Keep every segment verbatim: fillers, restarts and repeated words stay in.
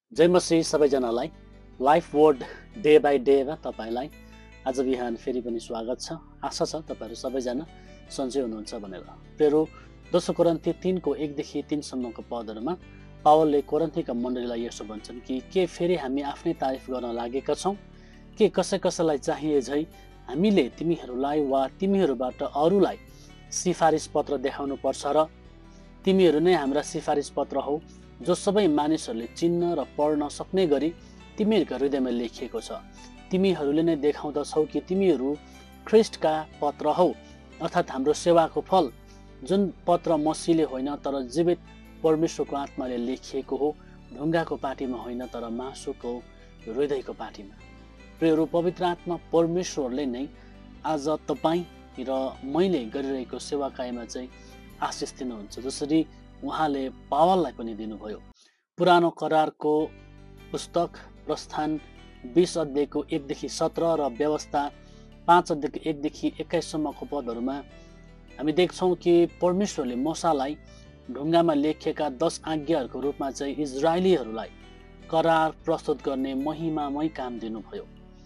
जय मसीह सबैजनालाई life word day by डेमा तपाईँलाई आज बिहान फेरि पनि स्वागत छ। आशा छ तपाईँहरू सबैजना सन्चै हुनुहुन्छ भनेर। प्रेरो दोस्रो कोरिन्थी तीनको एकदेखि तीनसम्मको पदहरूमा पावलले कोरिन्थीका मण्डलीलाई यसो भन्छन् कि के फेरि हामी आफ्नै तारिफ गर्न लागेका छौँ के कसै कसैलाई चाहिए झै हामीले तिमीहरूलाई वा तिमीहरूबाट अरूलाई सिफारिस पत्र देखाउनु पर्छ र तिमीहरू नै हाम्रा सिफारिस पत्र हौ जो सबै मानिसहरूले चिन्न र पढ्न सक्ने गरी तिमीहरूका हृदयमा लेखिएको छ। तिमीहरूले नै देखाउँदछौ कि तिमीहरू ख्रिस्टका पत्र हौ, अर्थात् हाम्रो सेवाको फल, जुन पत्र मसीले होइन तर जीवित परमेश्वरको आत्माले लेखिएको हो, ढुङ्गाको पाटीमा होइन तर मासुको हृदयको पाटीमा। प्रियहरू, पवित्र आत्मा परमेश्वरले नै आज तपाईँ र मैले गरिरहेको सेवाकायमा चाहिँ आशिष दिनुहुन्छ, जसरी उहाँले पावललाई पनि दिनुभयो। पुरानो करारको पुस्तक प्रस्थान बीस अध्यायको एकदेखि सत्र र व्यवस्था पाँच अध्यायको एकदेखि एक्काइससम्मको पदहरूमा हामी देख्छौँ कि परमेश्वरले मूसालाई ढुङ्गामा लेखिएका दस आज्ञाहरूको रूपमा चाहिँ इजरायलीहरूलाई करार प्रस्तुत गर्ने महिमामय काम दिनुभयो।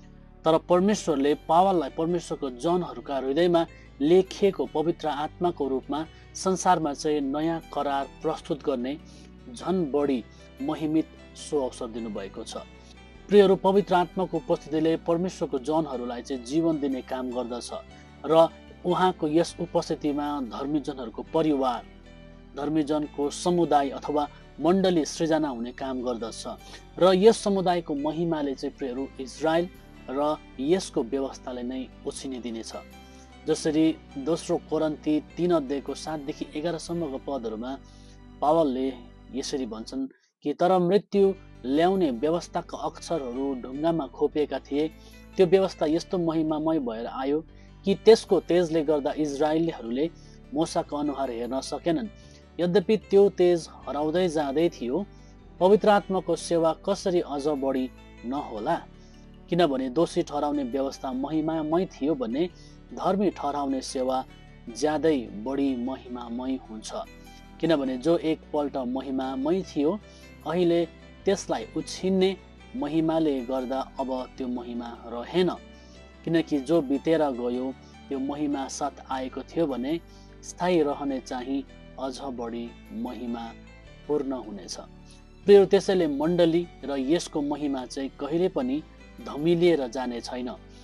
तर परमेश्वरले पावललाई परमेश्वरको जनहरूका हृदयमा लेखिएको पवित्र आत्माको रूपमा संसारमा चाहिँ नयाँ करार प्रस्तुत गर्ने झन बढी महिमित सो अवसर दिनुभएको छ। प्रियहरू, पवित्र आत्माको उपस्थितिले परमेश्वरको जनहरूलाई चाहिँ जीवन दिने काम गर्दछ र उहाँको यस उपस्थितिमा धर्मीजनहरूको परिवार, धर्मीजनको समुदाय अथवा मण्डली सृजना हुने काम गर्दछ र यस समुदायको महिमाले चाहिँ प्रियहरू इजरायल र यसको व्यवस्थाले नै उछिनिदिनेछ। जसरी दोस्रो कोरिन्थी तीन अध्यायको सातदेखि एघारसम्मको पदहरूमा पावलले यसरी भन्छन् कि तर मृत्यु ल्याउने व्यवस्थाका अक्षरहरू ढुङ्गामा खोपिएका थिए। त्यो व्यवस्था यस्तो महिमामय भएर आयो कि त्यसको तेजले गर्दा इजरायलीहरूले मूसाको अनुहार हेर्न सकेनन्। यद्यपि त्यो तेज हराउँदै जाँदै थियो, पवित्र आत्माको सेवा कसरी अझ बढी नहोला? किनभने दोषी ठहराउने व्यवस्था महिमामय थियो भने धर्मी ठहराउने सेवा ज्यादै बढी महिमामय हुन्छ। किनभने जो एकपल्ट महिमामय थियो, अहिले त्यसलाई उछिन्ने महिमाले गर्दा अब त्यो महिमा रहेन। किनकि जो बितेर गयो त्यो महिमा साथ आएको थियो भने स्थायी रहने चाहिँ अझ बढी महिमा पूर्ण हुनेछ। प्रिय, त्यसैले मण्डली र यसको महिमा चाहिँ कहिले पनि धमिलिएर जाने छैन।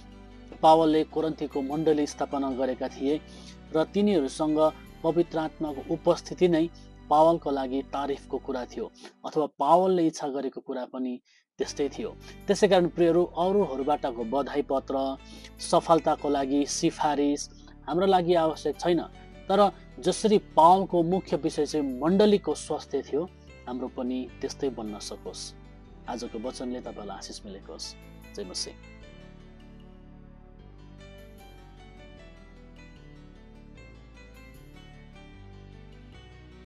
पावलले कोरिन्थीको मण्डली स्थापना गरेका थिए र तिनीहरूसँग पवित्र आत्माको उपस्थिति नै पावलको लागि तारिफको कुरा थियो, अथवा पावलले इच्छा गरेको कुरा पनि त्यस्तै थियो। त्यसै कारण प्रियहरू, अरूहरूबाटको बधाई पत्र, सफलताको लागि सिफारिस हाम्रो लागि आवश्यक छैन। तर जसरी पावलको मुख्य विषय चाहिँ मण्डलीको स्वास्थ्य थियो, हाम्रो पनि त्यस्तै बन्न सकोस्। आजको वचनले तपाईँलाई आशिष मिलेको होस्। जय मसीह।